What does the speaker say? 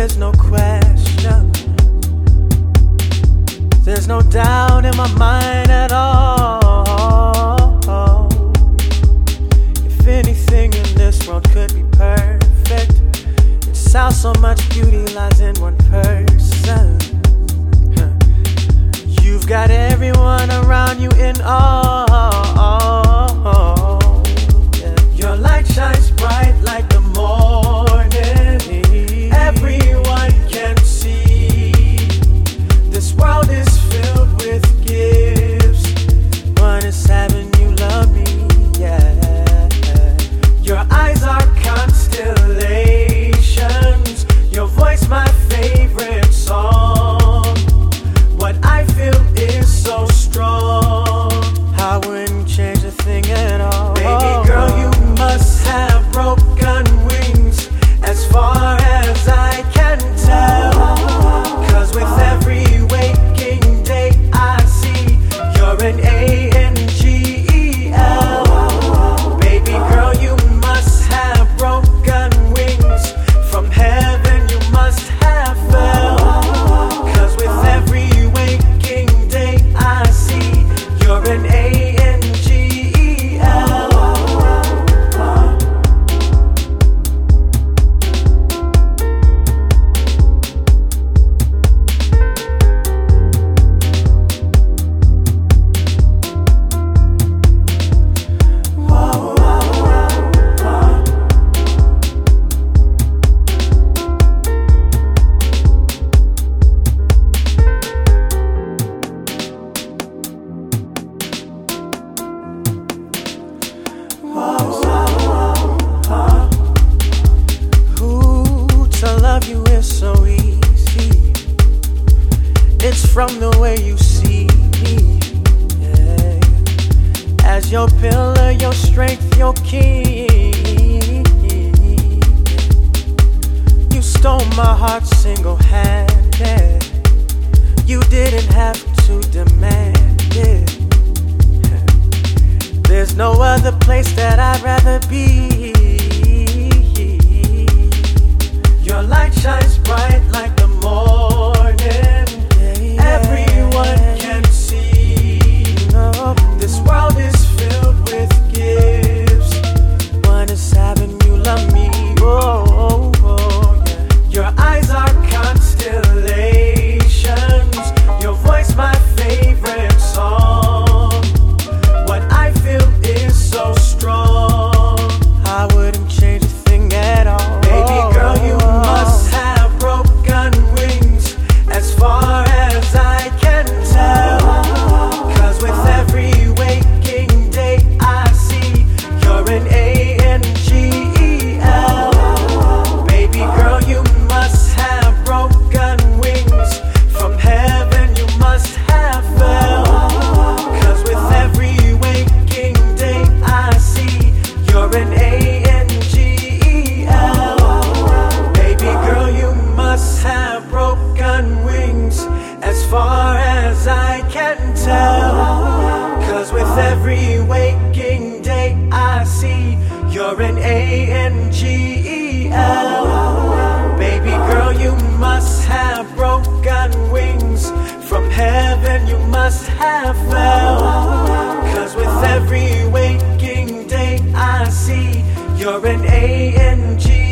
there's no question. There's no doubt in my mind at all. If anything in this world could be perfect, it's how so much beauty lies in one person. You've got everyone around you in awe. Your light shines bright like the morning. Everyone can see this world is filled with gifts. One is having you love me, yeah. Your eyes are constellations. Your voice my favorite song. What I feel is so strong. I wouldn't change a thing at all. Baby girl, you must have broken wings, as far as I can tell. 'Cause with every waking day I see you're an angel. Baby girl, you must have broken wings. From heaven you must have fell. 'Cause with every waking day I see you're an angel. You is so easy. It's from the way you see me, yeah. As your pillar, your strength, your king. You stole my heart single-handed. You didn't have to demand it. There's no other place that I'd rather be. Your light shines bright like the morning. Everyone can see this world is filled with gifts. One is having you love me. Oh, yeah. Your eyes are constellations. Your voice my favorite song. What I feel is so strong. I wouldn't change a thing at all. Baby girl, you must have broken wings, as far as I can tell. 'Cause with every waking day I see you're an angel. Baby girl, you must have broken wings. From heaven you must have fell. 'Cause with every waking day I see you're an angel. Baby girl, you must have broken wings, as far as I can tell. 'Cause with every waking day I see you're an angel. Baby girl, you must have broken wings. From heaven you must have fell. 'Cause with every waking day I see you're an angel.